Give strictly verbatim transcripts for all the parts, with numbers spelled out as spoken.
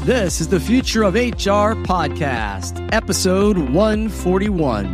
This is the Future of H R podcast, episode one forty-one.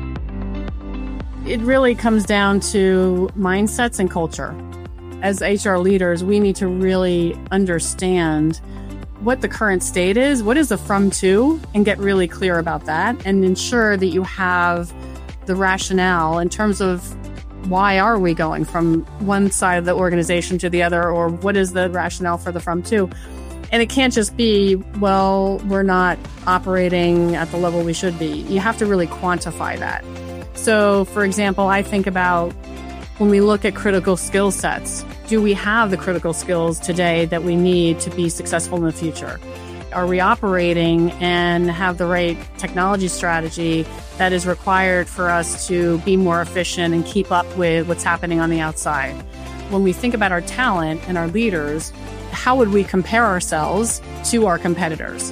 It really comes down to mindsets and culture. As H R leaders, we need to really understand what the current state is, what is the from to, and get really clear about that and ensure that you have the rationale in terms of why are we going from one side of the organization to the other, or what is the rationale for the from to. And it can't just be, well, we're not operating at the level we should be. You have to really quantify that. So, for example, I think about when we look at critical skill sets, do we have the critical skills today that we need to be successful in the future? Are we operating and have the right technology strategy that is required for us to be more efficient and keep up with what's happening on the outside? When we think about our talent and our leaders, how would we compare ourselves to our competitors?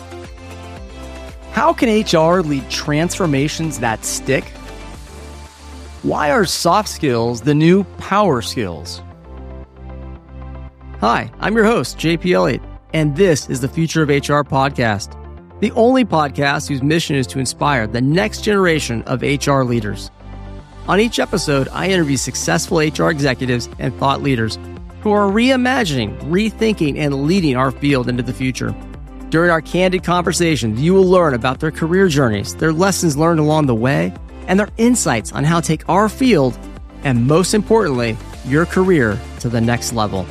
How can H R lead transformations that stick? Why are soft skills the new power skills? Hi, I'm your host, J P Elliott, and this is the Future of H R podcast, the only podcast whose mission is to inspire the next generation of H R leaders. On each episode, I interview successful H R executives and thought leaders who are reimagining, rethinking, and leading our field into the future. During our candid conversations, you will learn about their career journeys, their lessons learned along the way, and their insights on how to take our field, and most importantly, your career to the next level.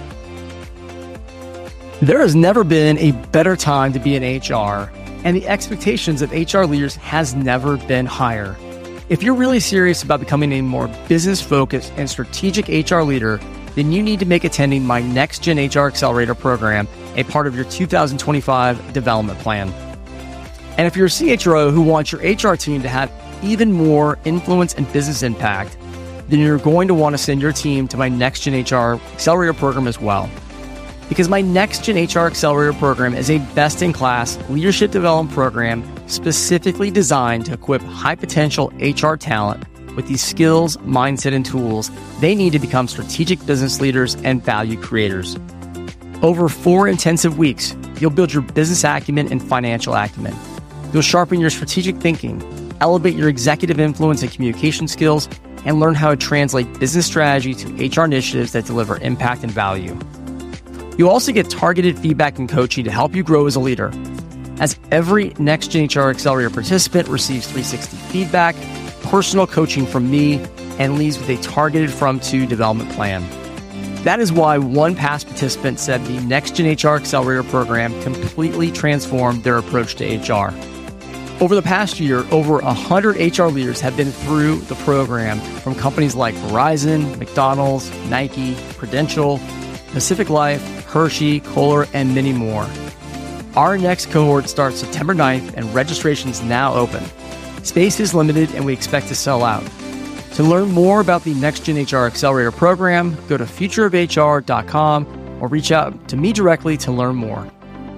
There has never been a better time to be in H R, and the expectations of H R leaders has never been higher. If you're really serious about becoming a more business-focused and strategic H R leader, then you need to make attending my Next Gen H R Accelerator program a part of your two thousand twenty-five development plan. And if you're a C H R O who wants your H R team to have even more influence and business impact, then you're going to want to send your team to my Next Gen H R Accelerator program as well. Because my Next Gen H R Accelerator program is a best-in-class leadership development program specifically designed to equip high-potential H R talent with these skills, mindset, and tools they need to become strategic business leaders and value creators. Over four intensive weeks, you'll build your business acumen and financial acumen. You'll sharpen your strategic thinking, elevate your executive influence and communication skills, and learn how to translate business strategy to H R initiatives that deliver impact and value. You'll also get targeted feedback and coaching to help you grow as a leader, as every Next Gen H R Accelerator participant receives three sixty feedback, personal coaching from me, and leaves with a targeted from-to development plan. That is why one past participant said the Next Gen H R Accelerator program completely transformed their approach to H R. Over the past year, over one hundred H R leaders have been through the program from companies like Verizon, McDonald's, Nike, Prudential, Pacific Life, Hershey, Kohler, and many more. Our next cohort starts September ninth, and registration is now open. Space is limited, and we expect to sell out. To learn more about the Next Gen H R Accelerator program, go to future of H R dot com or reach out to me directly to learn more.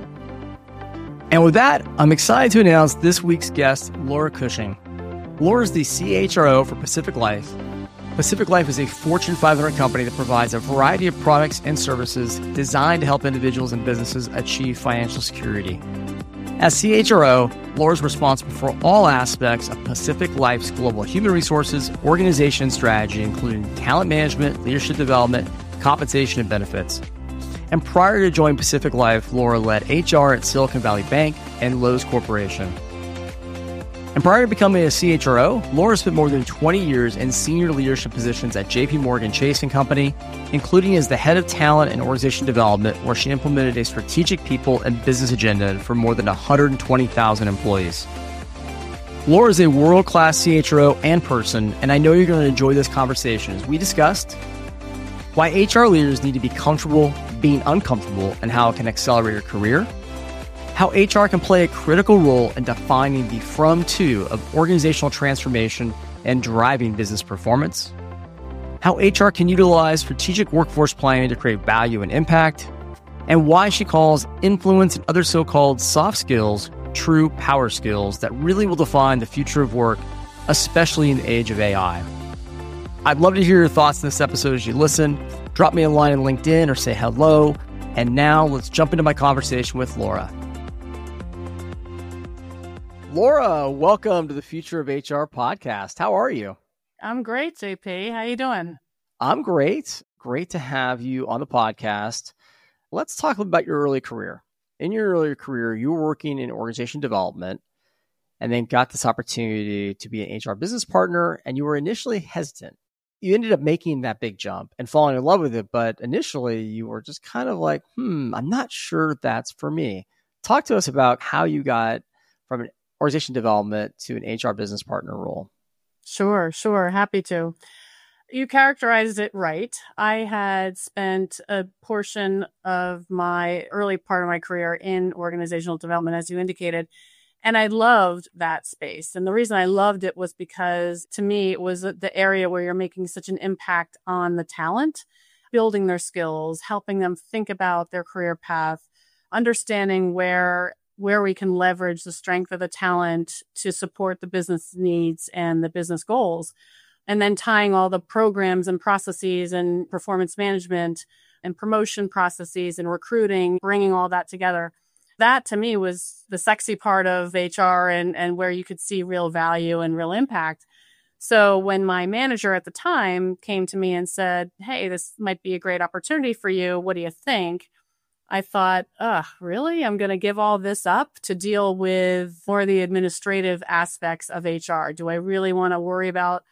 And with that, I'm excited to announce this week's guest, Laura Cushing. Laura is the C H R O for Pacific Life. Pacific Life is a Fortune five hundred company that provides a variety of products and services designed to help individuals and businesses achieve financial security. As C H R O, Laura is responsible for all aspects of Pacific Life's global human resources, organization, and strategy, including talent management, leadership development, compensation, and benefits. And prior to joining Pacific Life, Laura led H R at Silicon Valley Bank and Lowe's Corporation. And prior to becoming a C H R O, Laura spent more than twenty years in senior leadership positions at J P Morgan Chase and Company, including as the head of talent and organization development, where she implemented a strategic people and business agenda for more than one hundred twenty thousand employees. Laura is a world-class C H R O and person, and I know you're going to enjoy this conversation as we discussed why H R leaders need to be comfortable being uncomfortable and how it can accelerate your career, how H R can play a critical role in defining the from-to of organizational transformation and driving business performance, how H R can utilize strategic workforce planning to create value and impact, and why she calls influence and other so-called soft skills true power skills that really will define the future of work, especially in the age of A I. I'd love to hear your thoughts in this episode as you listen. Drop me a line on LinkedIn or say hello. And now let's jump into my conversation with Laura. Laura, welcome to the Future of H R podcast. How are you? I'm great, J P. How you doing? I'm great. Great to have you on the podcast. Let's talk about your early career. In your earlier career, you were working in organization development and then got this opportunity to be an H R business partner, and you were initially hesitant. You ended up making that big jump and falling in love with it, but initially you were just kind of like, hmm, I'm not sure that's for me. Talk to us about how you got from an organization development to an H R business partner role. Sure, sure. Happy to. You characterized it right. I had spent a portion of my early part of my career in organizational development, as you indicated, and I loved that space. And the reason I loved it was because, to me, it was the area where you're making such an impact on the talent, building their skills, helping them think about their career path, understanding where where we can leverage the strength of the talent to support the business needs and the business goals, and then tying all the programs and processes and performance management and promotion processes and recruiting, bringing all that together. That to me was the sexy part of H R and, and where you could see real value and real impact. So when my manager at the time came to me and said, hey, this might be a great opportunity for you, what do you think? I thought, ugh, really? I'm going to give all this up to deal with more of the administrative aspects of H R. Do I really want to worry about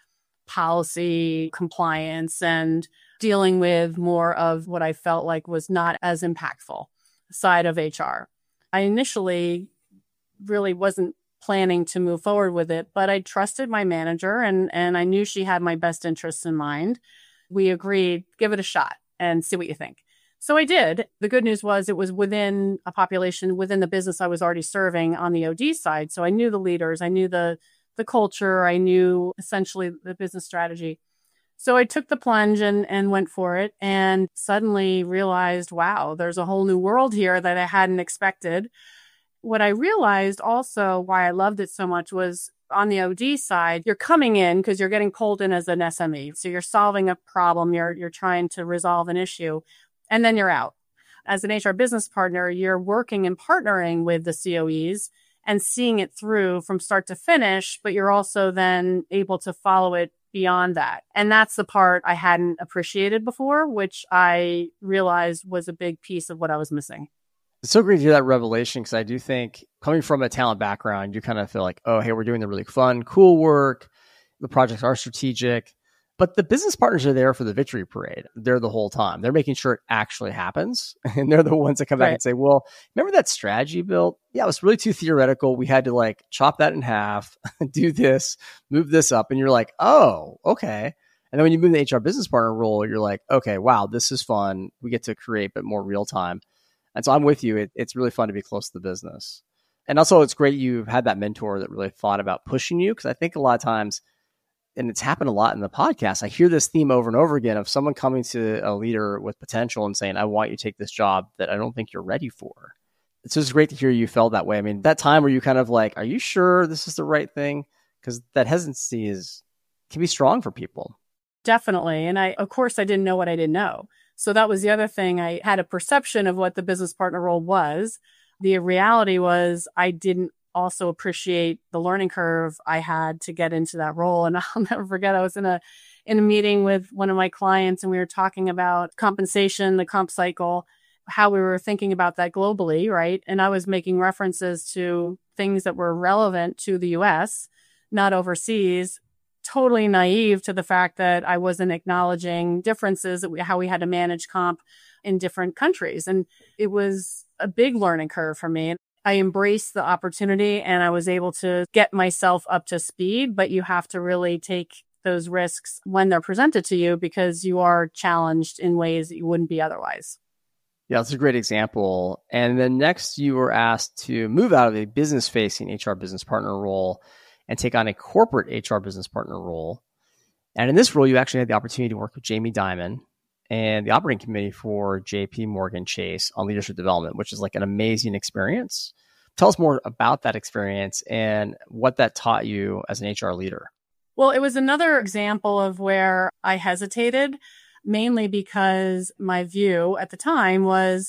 policy, compliance, and dealing with more of what I felt like was not as impactful side of H R? I initially really wasn't planning to move forward with it, but I trusted my manager and, and I knew she had my best interests in mind. We agreed, give it a shot and see what you think. So I did. The good news was it was within a population, within the business I was already serving on the O D side. So I knew the leaders, I knew the the culture, I knew essentially the business strategy. So I took the plunge and, and went for it and suddenly realized, wow, there's a whole new world here that I hadn't expected. What I realized also why I loved it so much was on the O D side, you're coming in because you're getting pulled in as an S M E. So you're solving a problem, you're you're trying to resolve an issue. And then you're out. As an H R business partner, you're working and partnering with the C O Es and seeing it through from start to finish, but you're also then able to follow it beyond that. And that's the part I hadn't appreciated before, which I realized was a big piece of what I was missing. It's so great to hear that revelation, because I do think coming from a talent background, you kind of feel like, oh, hey, we're doing the really fun, cool work. The projects are strategic. But the business partners are there for the victory parade. They're the whole time. They're making sure it actually happens. And they're the ones that come back right. and say, well, remember that strategy you built? Yeah, it was really too theoretical. We had to like chop that in half, do this, move this up. And you're like, oh, okay. And then when you move the H R business partner role, you're like, okay, wow, this is fun. We get to create, but more real time. And so I'm with you. It, it's really fun to be close to the business. And also it's great you've had that mentor that really thought about pushing you. Because I think a lot of times, and it's happened a lot in the podcast, I hear this theme over and over again of someone coming to a leader with potential and saying, I want you to take this job that I don't think you're ready for. It's just great to hear you felt that way. I mean, that time where you kind of like, are you sure this is the right thing? Because that hesitancy is can be strong for people. Definitely. And I, of course, I didn't know what I didn't know. So that was the other thing. I had a perception of what the business partner role was. The reality was I didn't also appreciate the learning curve I had to get into that role. And I'll never forget, I was in a in a meeting with one of my clients and we were talking about compensation, the comp cycle, how we were thinking about that globally, right? And I was making references to things that were relevant to the U S, not overseas, totally naive to the fact that I wasn't acknowledging differences, that we, how we had to manage comp in different countries. And it was a big learning curve for me. I embraced the opportunity and I was able to get myself up to speed, but you have to really take those risks when they're presented to you because you are challenged in ways that you wouldn't be otherwise. Yeah, that's a great example. And then next you were asked to move out of a business-facing H R business partner role and take on a corporate H R business partner role. And in this role, you actually had the opportunity to work with Jamie Dimon and the operating committee for J P Morgan Chase on leadership development, which is like an amazing experience. Tell us more about that experience and what that taught you as an H R leader. Well, it was another example of where I hesitated, mainly because my view at the time was,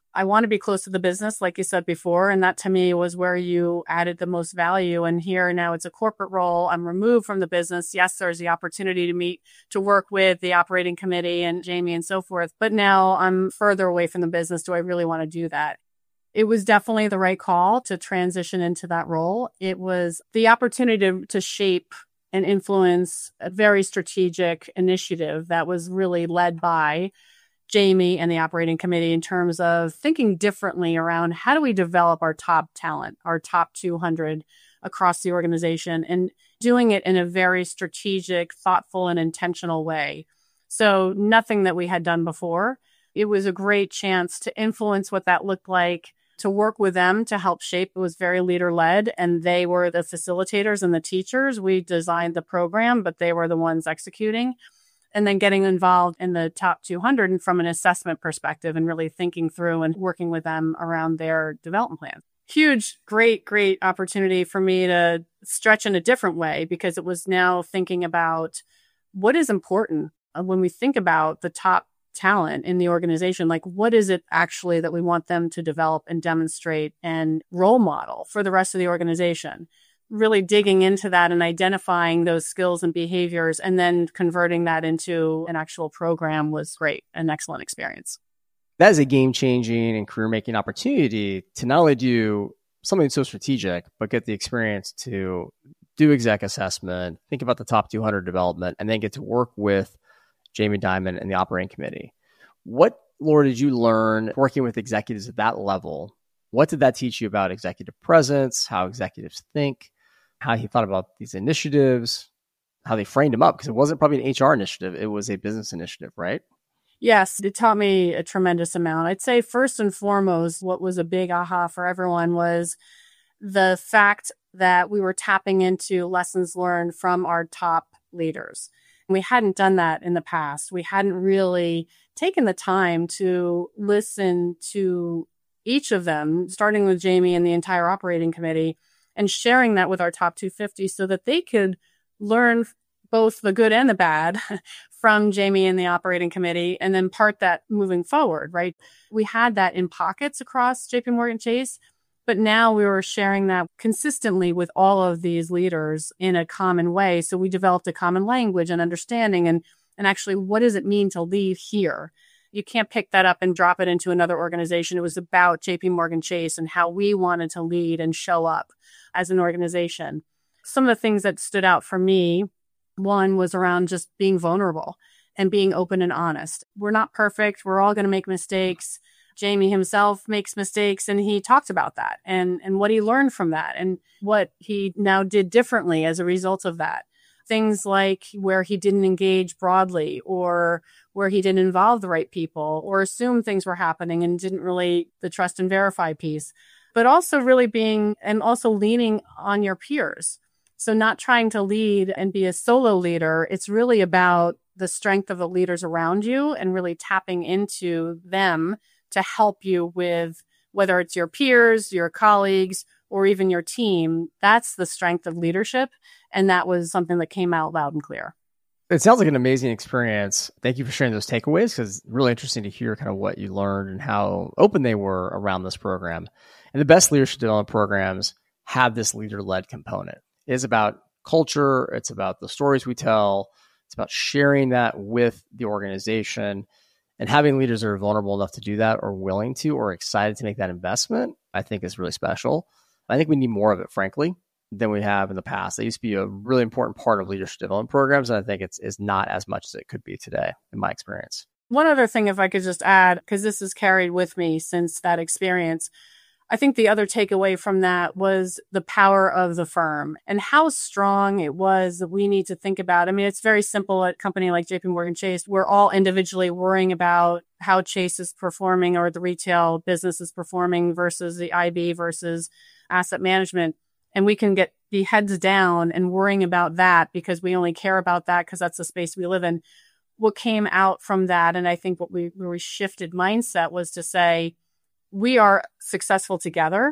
I want to be close to the business, like you said before. And that to me was where you added the most value. And here now it's a corporate role. I'm removed from the business. Yes, there's the opportunity to meet, to work with the operating committee and Jamie and so forth. But now I'm further away from the business. Do I really want to do that? It was definitely the right call to transition into that role. It was the opportunity to, to shape and influence a very strategic initiative that was really led by Jamie and the operating committee in terms of thinking differently around how do we develop our top talent, our top two hundred across the organization, and doing it in a very strategic, thoughtful, and intentional way. So nothing that we had done before. It was a great chance to influence what that looked like, to work with them to help shape. It was very leader-led, and they were the facilitators and the teachers. We designed the program, but they were the ones executing. And then getting involved in the top two hundred and from an assessment perspective and really thinking through and working with them around their development plan. Huge, great, great opportunity for me to stretch in a different way, because it was now thinking about what is important when we think about the top talent in the organization. Like, what is it actually that we want them to develop and demonstrate and role model for the rest of the organization? Really digging into that and identifying those skills and behaviors and then converting that into an actual program was great. An excellent experience. That is a game-changing and career-making opportunity to not only do something so strategic, but get the experience to do exec assessment, think about the top two hundred development, and then get to work with Jamie Dimon and the operating committee. What, Laura, did you learn working with executives at that level? What did that teach you about executive presence, how executives think, how he thought about these initiatives, how they framed them up? Because it wasn't probably an H R initiative. It was a business initiative, right? Yes, it taught me a tremendous amount. I'd say first and foremost, what was a big aha for everyone was the fact that we were tapping into lessons learned from our top leaders. We hadn't done that in the past. We hadn't really taken the time to listen to each of them, starting with Jamie and the entire operating committee, and sharing that with our top two fifty so that they could learn both the good and the bad from Jamie and the operating committee, and then part that moving forward, right? We had that in pockets across J P Morgan Chase, but now we were sharing that consistently with all of these leaders in a common way. So we developed a common language and understanding, and, and actually, what does it mean to lead here? You can't pick that up and drop it into another organization. It was about J P Morgan Chase and how we wanted to lead and show up as an organization. Some of the things that stood out for me, one was around just being vulnerable and being open and honest. We're not perfect. We're all going to make mistakes. Jamie himself makes mistakes, and he talked about that and, and what he learned from that and what he now did differently as a result of that. Things like where he didn't engage broadly, or where he didn't involve the right people, or assume things were happening and didn't really, the trust and verify piece, but also really being, and also leaning on your peers. So not trying to lead and be a solo leader. It's really about the strength of the leaders around you and really tapping into them to help you with whether it's your peers, your colleagues, or even your team. That's the strength of leadership. And that was something that came out loud and clear. It sounds like an amazing experience. Thank you for sharing those takeaways, because it's really interesting to hear kind of what you learned and how open they were around this program. And the best leadership development programs have this leader-led component. It is about culture. It's about the stories we tell. It's about sharing that with the organization, and having leaders that are vulnerable enough to do that, or willing to, or excited to make that investment, I think is really special. I think we need more of it, frankly, than we have in the past. It used to be a really important part of leadership development programs, and I think it's is not as much as it could be today, in my experience. One other thing, if I could just add, because this has carried with me since that experience, I think the other takeaway from that was the power of the firm and how strong it was that we need to think about. I mean, it's very simple at a company like J P Morgan Chase. We're all individually worrying about how Chase is performing, or the retail business is performing, versus the I B versus asset management. And we can get the heads down and worrying about that because we only care about that because that's the space we live in. What came out from that, and I think what we, where we shifted mindset, was to say, we are successful together.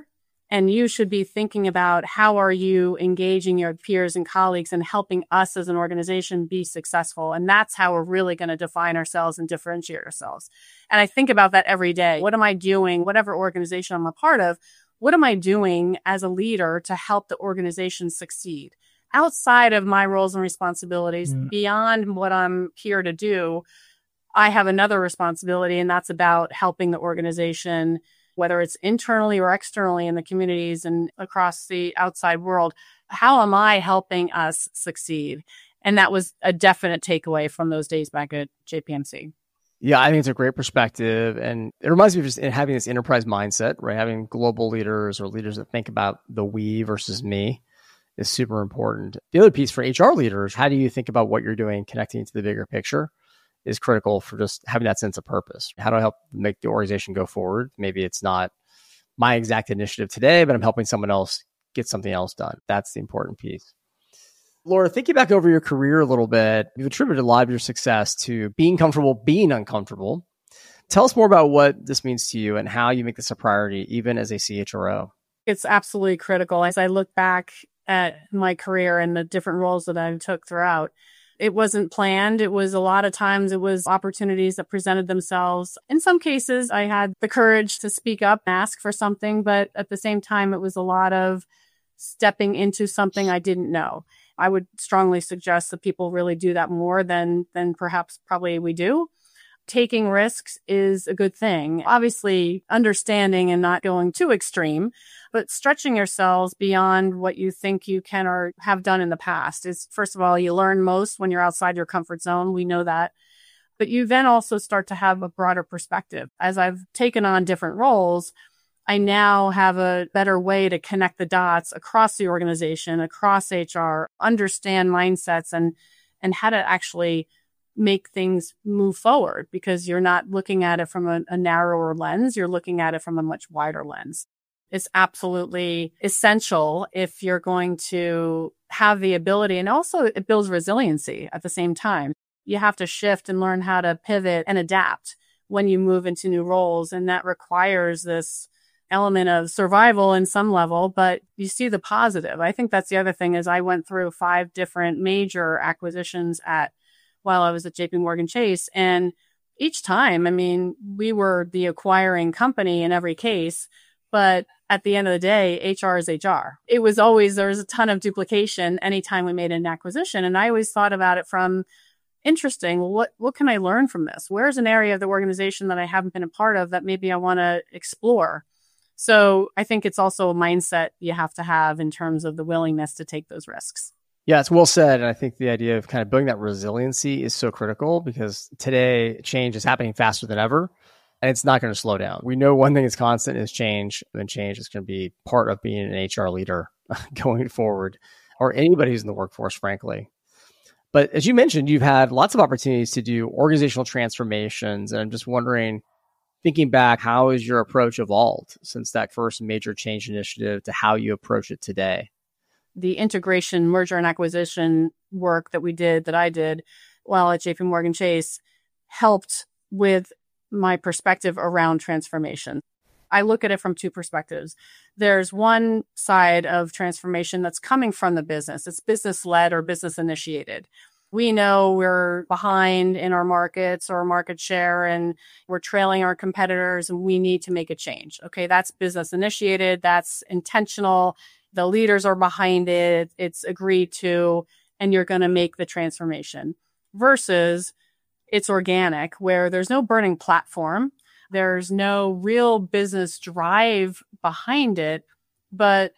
And you should be thinking about how are you engaging your peers and colleagues and helping us as an organization be successful. And that's how we're really going to define ourselves and differentiate ourselves. And I think about that every day. What am I doing? Whatever organization I'm a part of, what am I doing as a leader to help the organization succeed? Outside of my roles and responsibilities, mm. beyond what I'm here to do, I have another responsibility, and that's about helping the organization, whether it's internally or externally in the communities and across the outside world. How am I helping us succeed? And that was a definite takeaway from those days back at J P M C. Yeah, I think it's a great perspective. And it reminds me of just having this enterprise mindset, right? Having global leaders or leaders that think about the we versus me is super important. The other piece for H R leaders, how do you think about what you're doing, connecting to the bigger picture, is critical for just having that sense of purpose. How do I help make the organization go forward? Maybe it's not my exact initiative today, but I'm helping someone else get something else done. That's the important piece. Laura, thinking back over your career a little bit, you've attributed a lot of your success to being comfortable, being uncomfortable. Tell us more about what this means to you and how you make this a priority, even as a C H R O. It's absolutely critical. As I look back at my career and the different roles that I took throughout, it wasn't planned. It was a lot of times it was opportunities that presented themselves. In some cases, I had the courage to speak up, ask for something, but at the same time, it was a lot of stepping into something I didn't know. I would strongly suggest that people really do that more than, than perhaps probably we do. Taking risks is a good thing. Obviously, understanding and not going too extreme, but stretching yourselves beyond what you think you can or have done in the past is, first of all, you learn most when you're outside your comfort zone. We know that. But you then also start to have a broader perspective. As I've taken on different roles, I now have a better way to connect the dots across the organization, across H R, understand mindsets and, and how to actually make things move forward, because you're not looking at it from a, a narrower lens. You're looking at it from a much wider lens. It's absolutely essential if you're going to have the ability, and also it builds resiliency at the same time. You have to shift and learn how to pivot and adapt when you move into new roles. And that requires this element of survival in some level, but you see the positive. I think that's the other thing is I went through five different major acquisitions at while I was at J P Morgan Chase. And each time, I mean, we were the acquiring company in every case, but at the end of the day, H R is H R. It was always, there was a ton of duplication anytime we made an acquisition. And I always thought about it from, interesting, well, what, what can I learn from this? Where's an area of the organization that I haven't been a part of that maybe I want to explore? So I think it's also a mindset you have to have in terms of the willingness to take those risks. Yeah, it's well said. And I think the idea of kind of building that resiliency is so critical, because today change is happening faster than ever, and it's not going to slow down. We know one thing is constant is change, and change is going to be part of being an H R leader going forward, or anybody who's in the workforce, frankly. But as you mentioned, you've had lots of opportunities to do organizational transformations. And I'm just wondering, thinking back, how has your approach evolved since that first major change initiative to how you approach it today? The integration, merger and acquisition work that we did, that I did while at J P Morgan Chase, helped with my perspective around transformation. I look at it from two perspectives. There's one side of transformation that's coming from the business. It's business-led or business-initiated. We know we're behind in our markets or market share, and we're trailing our competitors, and we need to make a change. Okay, that's business-initiated. That's intentional. The leaders are behind it. It's agreed to, and you're going to make the transformation. Versus it's organic, where there's no burning platform. There's no real business drive behind it, but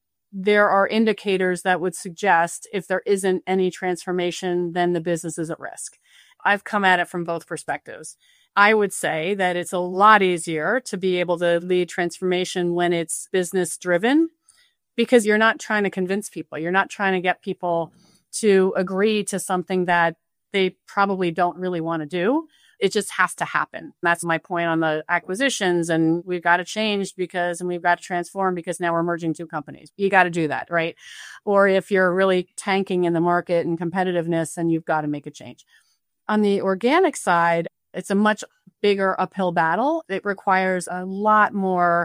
there are indicators that would suggest if there isn't any transformation, then the business is at risk. I've come at it from both perspectives. I would say that it's a lot easier to be able to lead transformation when it's business driven, because you're not trying to convince people. You're not trying to get people to agree to something that they probably don't really want to do. It just has to happen. That's my point on the acquisitions. And we've got to change because, and we've got to transform because now we're merging two companies. You got to do that, right? Or if you're really tanking in the market and competitiveness, then you've got to make a change. On the organic side, it's a much bigger uphill battle. It requires a lot more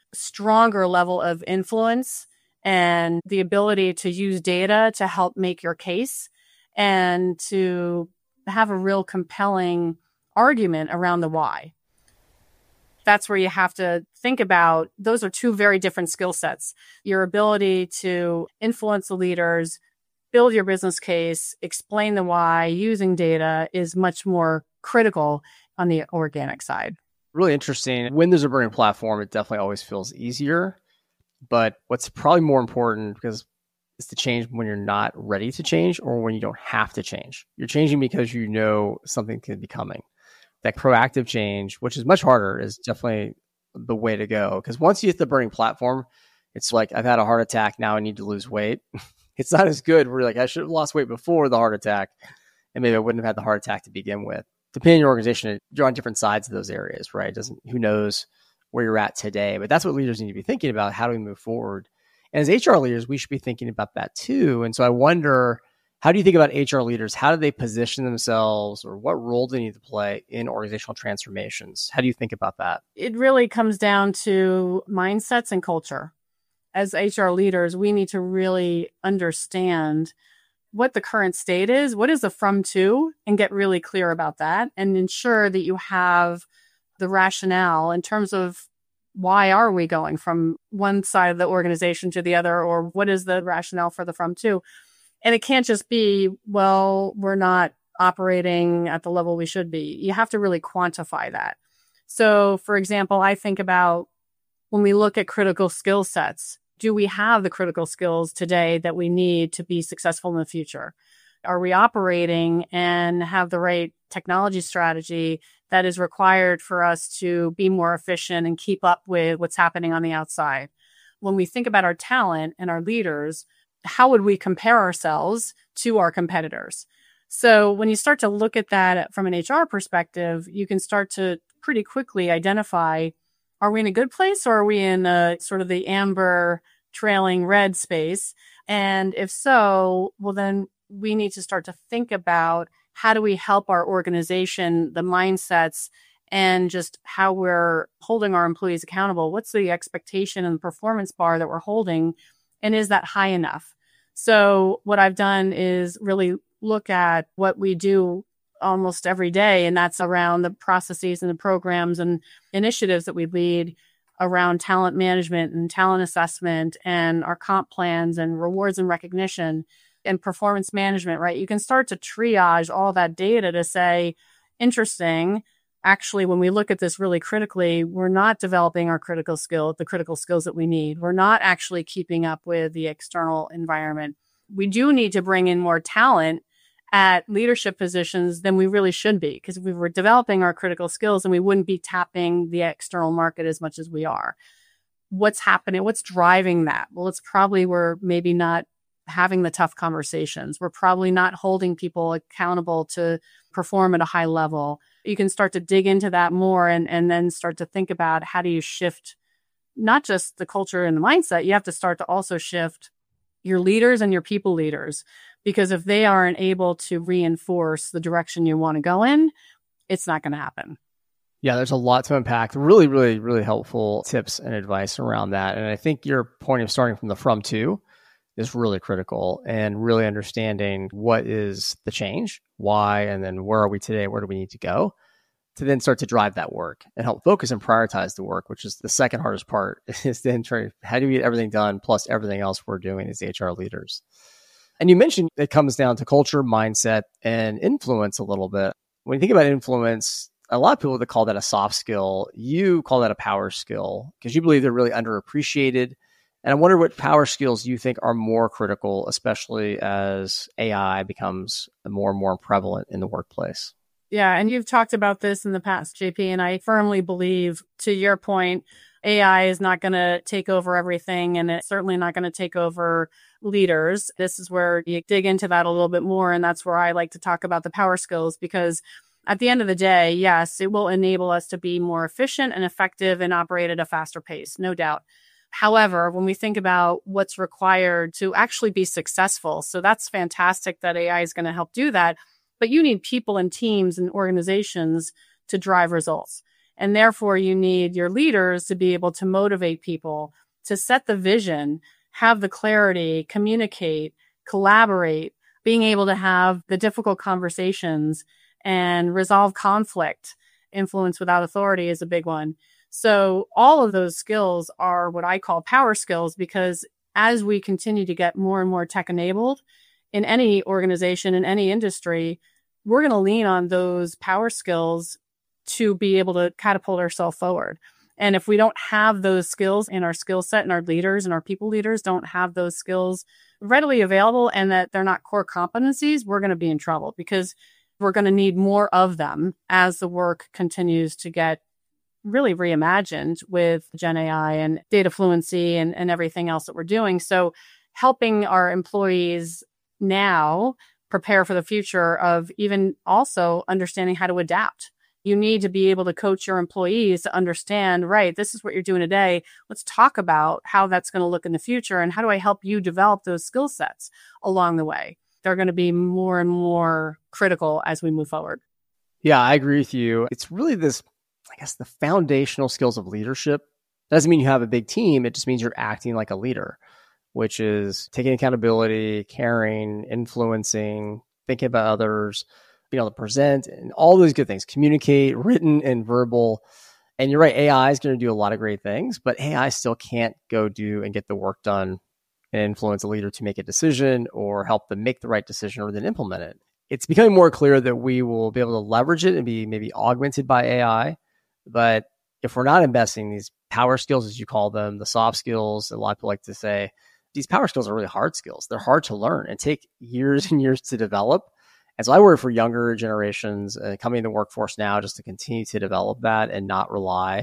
stronger level of influence and the ability to use data to help make your case and to have a real compelling argument around the why. That's where you have to think about, those are two very different skill sets. Your ability to influence the leaders, build your business case, explain the why using data is much more critical on the organic side. Really interesting. When there's a burning platform, it definitely always feels easier. But what's probably more important, because it's to change when you're not ready to change or when you don't have to change. You're changing because you know something could be coming. That proactive change, which is much harder, is definitely the way to go. Because once you hit the burning platform, it's like, I've had a heart attack, now I need to lose weight. It's not as good. We're like, I should have lost weight before the heart attack, and maybe I wouldn't have had the heart attack to begin with. Depending on your organization, you're on different sides of those areas, right? It doesn't, who knows where you're at today, but that's what leaders need to be thinking about. How do we move forward? And as H R leaders, we should be thinking about that too. And so I wonder, how do you think about H R leaders? How do they position themselves, or what role do they need to play in organizational transformations? How do you think about that? It really comes down to mindsets and culture. As H R leaders, we need to really understand what the current state is, what is the from to, and get really clear about that and ensure that you have the rationale in terms of why are we going from one side of the organization to the other, or what is the rationale for the from to. And it can't just be, well, we're not operating at the level we should be. You have to really quantify that. So, for example, I think about when we look at critical skill sets, do we have the critical skills today that we need to be successful in the future? Are we operating and have the right technology strategy that is required for us to be more efficient and keep up with what's happening on the outside? When we think about our talent and our leaders, how would we compare ourselves to our competitors? So when you start to look at that from an H R perspective, you can start to pretty quickly identify, are we in a good place, or are we in a sort of the amber trailing red space? And if so, well, then we need to start to think about, how do we help our organization, the mindsets, and just how we're holding our employees accountable? What's the expectation and the performance bar that we're holding? And is that high enough? So what I've done is really look at what we do almost every day, and that's around the processes and the programs and initiatives that we lead around talent management and talent assessment and our comp plans and rewards and recognition and performance management, right? You can start to triage all that data to say, interesting, actually, when we look at this really critically, we're not developing our critical skill, the critical skills that we need. We're not actually keeping up with the external environment. We do need to bring in more talent at leadership positions than we really should be, because if we were developing our critical skills, then we wouldn't be tapping the external market as much as we are. What's happening? What's driving that? Well, it's probably we're maybe not having the tough conversations. We're probably not holding people accountable to perform at a high level. You can start to dig into that more and, and then start to think about, how do you shift not just the culture and the mindset, you have to start to also shift your leaders and your people leaders. Because if they aren't able to reinforce the direction you want to go in, it's not going to happen. Yeah, there's a lot to unpack. Really, really, really helpful tips and advice around that. And I think your point of starting from the from to is really critical, and really understanding what is the change, why, and then where are we today, where do we need to go, to then start to drive that work and help focus and prioritize the work, which is the second hardest part, is then trying, how do we get everything done plus everything else we're doing as H R leaders. And you mentioned it comes down to culture, mindset, and influence a little bit. When you think about influence, a lot of people that call that a soft skill, you call that a power skill, because you believe they're really underappreciated. And I wonder what power skills you think are more critical, especially as A I becomes more and more prevalent in the workplace. Yeah, and you've talked about this in the past, J P, and I firmly believe, to your point, A I is not going to take over everything, and it's certainly not going to take over leaders. This is where you dig into that a little bit more, and that's where I like to talk about the power skills, because at the end of the day, yes, it will enable us to be more efficient and effective and operate at a faster pace, no doubt. However, when we think about what's required to actually be successful, so that's fantastic that A I is going to help do that, but you need people and teams and organizations to drive results. And therefore, you need your leaders to be able to motivate people, to set the vision, have the clarity, communicate, collaborate, being able to have the difficult conversations and resolve conflict. Influence without authority is a big one. So all of those skills are what I call power skills, because as we continue to get more and more tech enabled in any organization, in any industry, we're going to lean on those power skills to be able to catapult ourselves forward. And if we don't have those skills in our skill set, and our leaders and our people leaders don't have those skills readily available, and that they're not core competencies, we're going to be in trouble, because we're going to need more of them as the work continues to get really reimagined with Gen A I and data fluency and, and everything else that we're doing. So helping our employees now prepare for the future of even also understanding how to adapt. You need to be able to coach your employees to understand, right, this is what you're doing today. Let's talk about how that's going to look in the future, and how do I help you develop those skill sets along the way. They're going to be more and more critical as we move forward. Yeah, I agree with you. It's really this, I guess, the foundational skills of leadership. Doesn't mean you have a big team. It just means you're acting like a leader, which is taking accountability, caring, influencing, thinking about others, being able to present, and all those good things, communicate, written and verbal. And you're right, A I is going to do a lot of great things, but A I still can't go do and get the work done and influence a leader to make a decision or help them make the right decision or then implement it. It's becoming more clear that we will be able to leverage it and be maybe augmented by A I. But if we're not investing in these power skills, as you call them, the soft skills, a lot of people like to say, these power skills are really hard skills. They're hard to learn and take years and years to develop. And so I worry for younger generations uh, coming in the workforce now, just to continue to develop that and not rely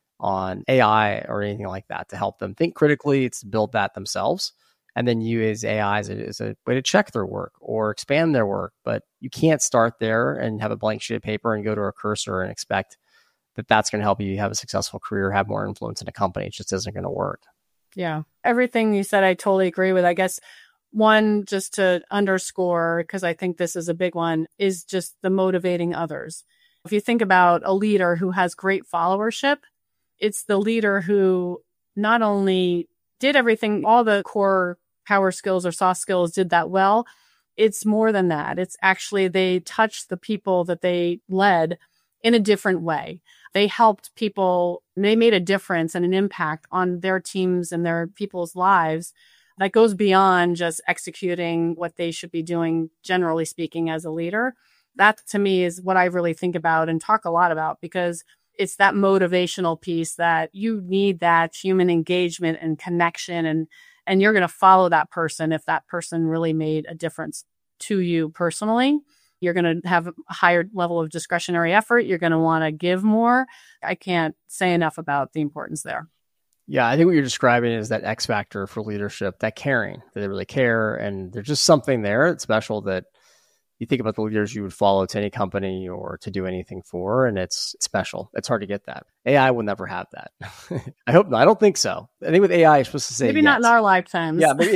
on A I or anything like that to help them think critically. It's to build that themselves, and then use A I as a, as a way to check their work or expand their work. But you can't start there and have a blank sheet of paper and go to a cursor and expect that that's going to help you have a successful career, have more influence in a company. It just isn't going to work. Yeah. Everything you said, I totally agree with. I guess one, just to underscore, because I think this is a big one, is just the motivating others. If you think about a leader who has great followership, it's the leader who not only did everything, all the core power skills or soft skills did that well. It's more than that. It's actually they touched the people that they led in a different way. They helped people. They made a difference and an impact on their teams and their people's lives that goes beyond just executing what they should be doing, generally speaking, as a leader. That, to me, is what I really think about and talk a lot about, because it's that motivational piece that you need, that human engagement and connection, and and you're going to follow that person if that person really made a difference to you personally. You're going to have a higher level of discretionary effort. You're going to want to give more. I can't say enough about the importance there. Yeah, I think what you're describing is that X factor for leadership, that caring, that they really care. And there's just something there that's special that you think about the leaders you would follow to any company or to do anything for, and it's special. It's hard to get that. A I will never have that. I hope not. I don't think so. I think with A I, you're supposed to say maybe yes. not in our lifetimes. Yeah, maybe.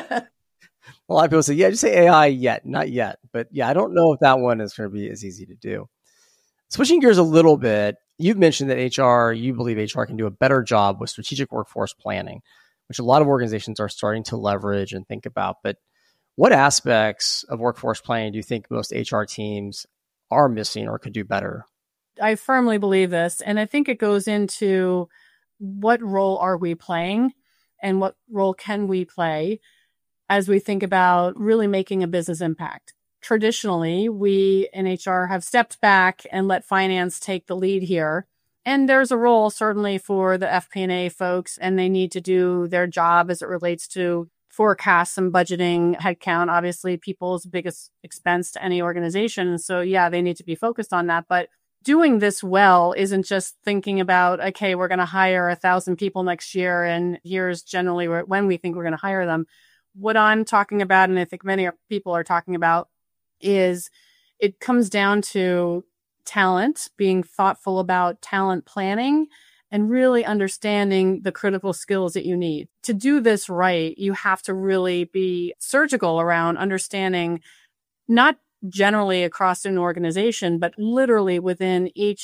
A lot of people say, yeah, just say A I yet, not yet. But yeah, I don't know if that one is going to be as easy to do. Switching gears a little bit, you've mentioned that H R, you believe H R can do a better job with strategic workforce planning, which a lot of organizations are starting to leverage and think about. But what aspects of workforce planning do you think most H R teams are missing or could do better? I firmly believe this. And I think it goes into what role are we playing and what role can we play as we think about really making a business impact. Traditionally, we in H R have stepped back and let finance take the lead here. And there's a role certainly for the F P and A folks, and they need to do their job as it relates to forecasts and budgeting, headcount. Obviously, people's biggest expense to any organization. And so, yeah, they need to be focused on that. But doing this well isn't just thinking about, okay, we're going to hire a thousand people next year, and here's generally when we think we're going to hire them. What I'm talking about, and I think many people are talking about, is it comes down to talent, being thoughtful about talent planning, and really understanding the critical skills that you need. To do this right, you have to really be surgical around understanding, not generally across an organization, but literally within each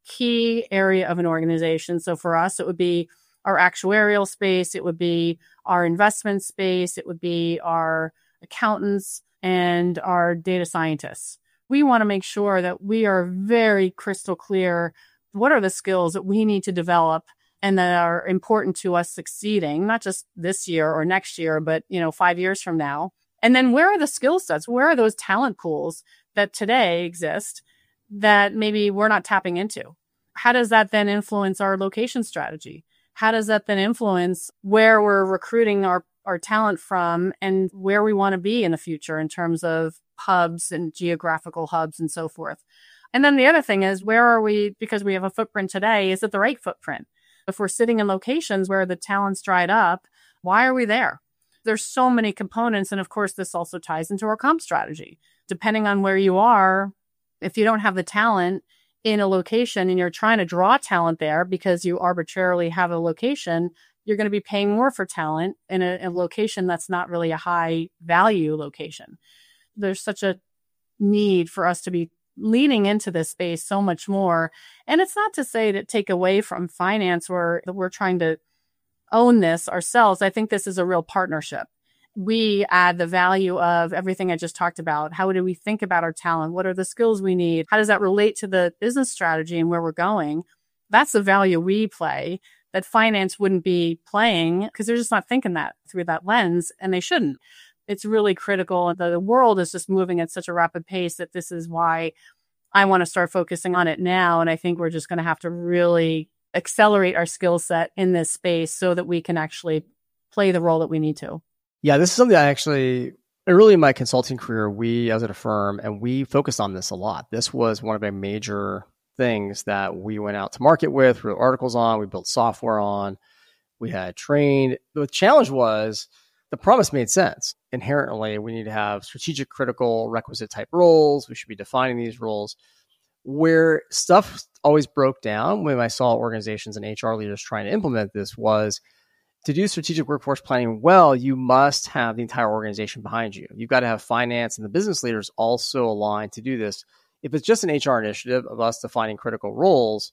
key area of an organization. So for us, it would be our actuarial space, it would be our investment space, it would be our accountants and our data scientists. We want to make sure that we are very crystal clear what are the skills that we need to develop and that are important to us succeeding, not just this year or next year, but, you know, five years from now. And then where are the skill sets? Where are those talent pools that today exist that maybe we're not tapping into? How does that then influence our location strategy? How does that then influence where we're recruiting our, our talent from and where we want to be in the future in terms of hubs and geographical hubs and so forth? And then the other thing is, where are we, because we have a footprint today, is it the right footprint? If we're sitting in locations where the talent's dried up, why are we there? There's so many components. And of course, this also ties into our comp strategy. Depending on where you are, if you don't have the talent in a location and you're trying to draw talent there because you arbitrarily have a location, you're going to be paying more for talent in a, a location that's not really a high value location. There's such a need for us to be leaning into this space so much more. And it's not to say to take away from finance where we're trying to own this ourselves. I think this is a real partnership. We add the value of everything I just talked about. How do we think about our talent? What are the skills we need? How does that relate to the business strategy and where we're going? That's the value we play that finance wouldn't be playing because they're just not thinking that through that lens, and they shouldn't. It's really critical. The world is just moving at such a rapid pace that this is why I want to start focusing on it now. And I think we're just going to have to really accelerate our skill set in this space so that we can actually play the role that we need to. Yeah, this is something I actually, early in my consulting career, we as at a firm, and we focused on this a lot. This was one of our major things that we went out to market with, wrote articles on, we built software on, we had trained. The challenge was the promise made sense. Inherently, we need to have strategic, critical, requisite type roles. We should be defining these roles. Where stuff always broke down when I saw organizations and H R leaders trying to implement this was, to do strategic workforce planning well, you must have the entire organization behind you. You've got to have finance and the business leaders also aligned to do this. If it's just an H R initiative of us defining critical roles,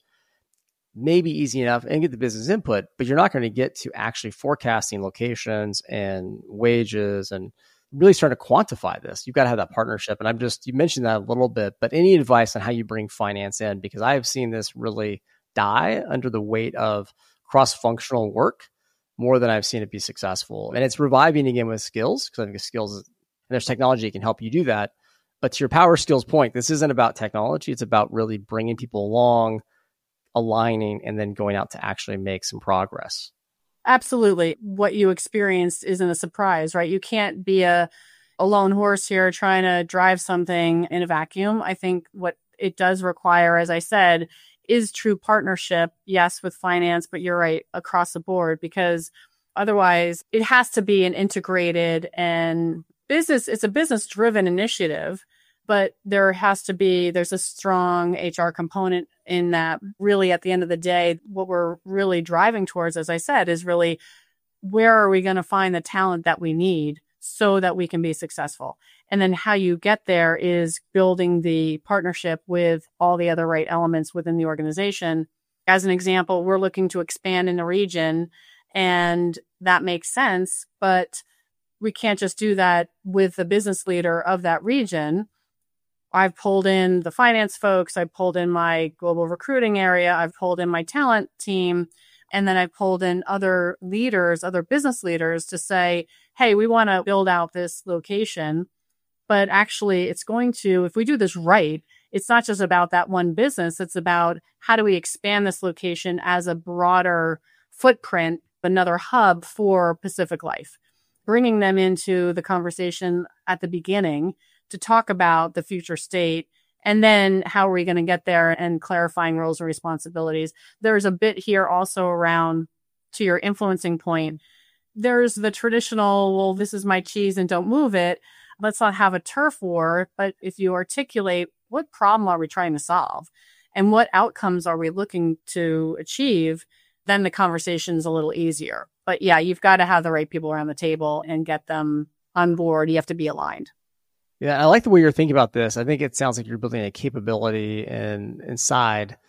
maybe easy enough and get the business input, but you're not going to get to actually forecasting locations and wages and really starting to quantify this. You've got to have that partnership. And I'm just, you mentioned that a little bit, but any advice on how you bring finance in? Because I have seen this really die under the weight of cross-functional work more than I've seen it be successful. And it's reviving again with skills, because I think skills, and there's technology that can help you do that. But to your power skills point, this isn't about technology. It's about really bringing people along, aligning, and then going out to actually make some progress. Absolutely. What you experienced isn't a surprise, right? You can't be a, a lone horse here trying to drive something in a vacuum. I think what it does require, as I said, is true partnership, yes, with finance, but you're right, across the board, because otherwise it has to be an integrated and business, it's a business driven initiative, but there has to be, there's a strong H R component in that. Really, at the end of the day, what we're really driving towards, as I said, is really where are we going to find the talent that we need so that we can be successful? And then how you get there is building the partnership with all the other right elements within the organization. As an example, we're looking to expand in the region, and that makes sense, but we can't just do that with the business leader of that region. I've pulled in the finance folks, I've pulled in my global recruiting area, I've pulled in my talent team, and then I've pulled in other leaders, other business leaders to say, hey, we want to build out this location. But actually, it's going to, if we do this right, it's not just about that one business. It's about how do we expand this location as a broader footprint, another hub for Pacific Life, bringing them into the conversation at the beginning to talk about the future state. And then how are we going to get there and clarifying roles and responsibilities? There's a bit here also around, to your influencing point, there's the traditional, well, this is my cheese and don't move it. Let's not have a turf war. But if you articulate what problem are we trying to solve and what outcomes are we looking to achieve, then the conversation's a little easier. But yeah, you've got to have the right people around the table and get them on board. You have to be aligned. Yeah, I like the way you're thinking about this. I think it sounds like you're building a capability in, inside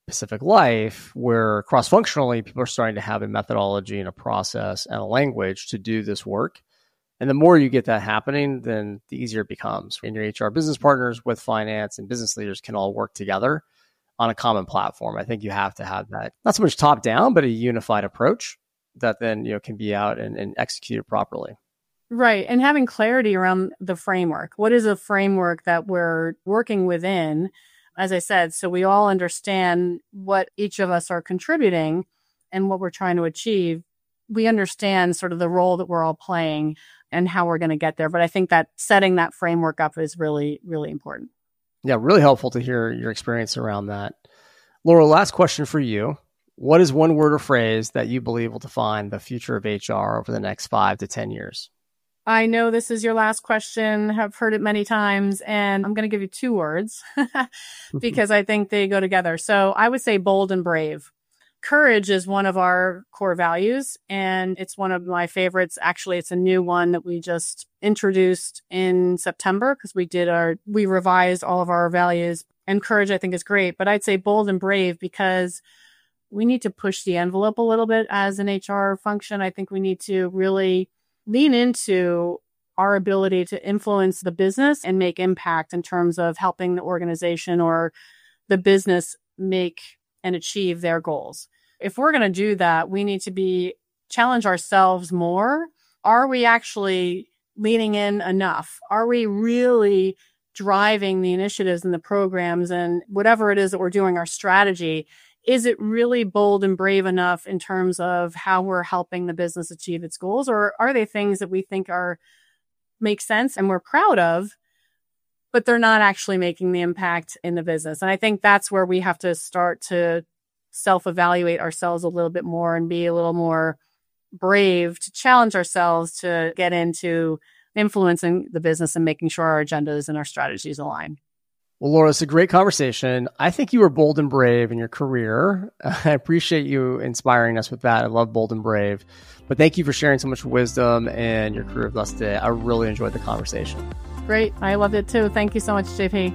Pacific Life, where cross-functionally people are starting to have a methodology and a process and a language to do this work. And the more you get that happening, then the easier it becomes. And your H R business partners with finance and business leaders can all work together on a common platform. I think you have to have that, not so much top down, but a unified approach that then, you know, can be out and, and executed properly. Right. And having clarity around the framework. What is a framework that we're working within? As I said, so we all understand what each of us are contributing and what we're trying to achieve. We understand sort of the role that we're all playing and how we're going to get there. But I think that setting that framework up is really, really important. Yeah, really helpful to hear your experience around that. Laura, last question for you. What is one word or phrase that you believe will define the future of H R over the next five to ten years? I know this is your last question. I've heard it many times, and I'm going to give you two words because I think they go together. So I would say bold and brave. Courage is one of our core values, and it's one of my favorites. Actually, it's a new one that we just introduced in September because we did our, we revised all of our values, and courage I think is great. But I'd say bold and brave because we need to push the envelope a little bit as an H R function. I think we need to really lean into our ability to influence the business and make impact in terms of helping the organization or the business make and achieve their goals. If we're going to do that, we need to be challenge ourselves more. Are we actually leaning in enough? Are we really driving the initiatives and the programs and whatever it is that we're doing, our strategy? Is it really bold and brave enough in terms of how we're helping the business achieve its goals? Or are they things that we think are make sense and we're proud of, but they're not actually making the impact in the business? And I think that's where we have to start to self-evaluate ourselves a little bit more and be a little more brave to challenge ourselves to get into influencing the business and making sure our agendas and our strategies align. Well, Laura, it's a great conversation. I think you were bold and brave in your career. I appreciate you inspiring us with that. I love bold and brave. But thank you for sharing so much wisdom and your career with us today. I really enjoyed the conversation. Great. I loved it too. Thank you so much, J P.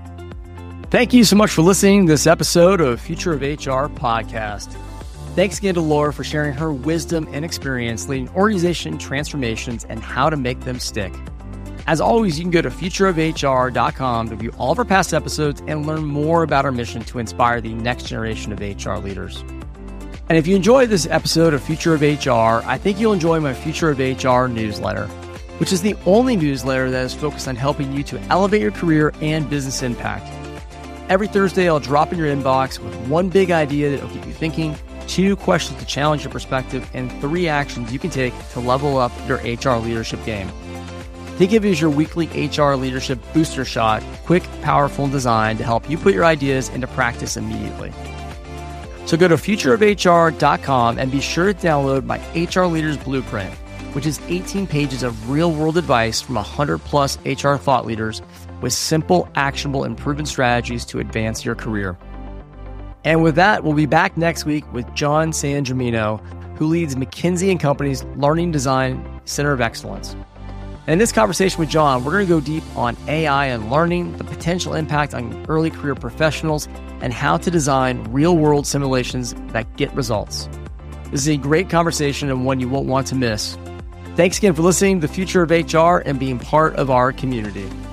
Thank you so much for listening to this episode of Future of H R podcast. Thanks again to Laura for sharing her wisdom and experience leading organization transformations and how to make them stick. As always, you can go to future of H R dot com to view all of our past episodes and learn more about our mission to inspire the next generation of H R leaders. And if you enjoyed this episode of Future of H R, I think you'll enjoy my Future of H R newsletter, which is the only newsletter that is focused on helping you to elevate your career and business impact. Every Thursday, I'll drop in your inbox with one big idea that will keep you thinking, two questions to challenge your perspective, and three actions you can take to level up your H R leadership game. Think of it as your weekly H R leadership booster shot, quick, powerful, and designed to help you put your ideas into practice immediately. So go to future of H R dot com and be sure to download my H R Leaders Blueprint, which is eighteen pages of real-world advice from one hundred plus H R thought leaders with simple, actionable, and proven strategies to advance your career. And with that, we'll be back next week with John San Gimino, who leads McKinsey and Company's Learning Design Center of Excellence. And in this conversation with John, we're going to go deep on A I and learning, the potential impact on early career professionals, and how to design real-world simulations that get results. This is a great conversation and one you won't want to miss. Thanks again for listening to The Future of H R and being part of our community.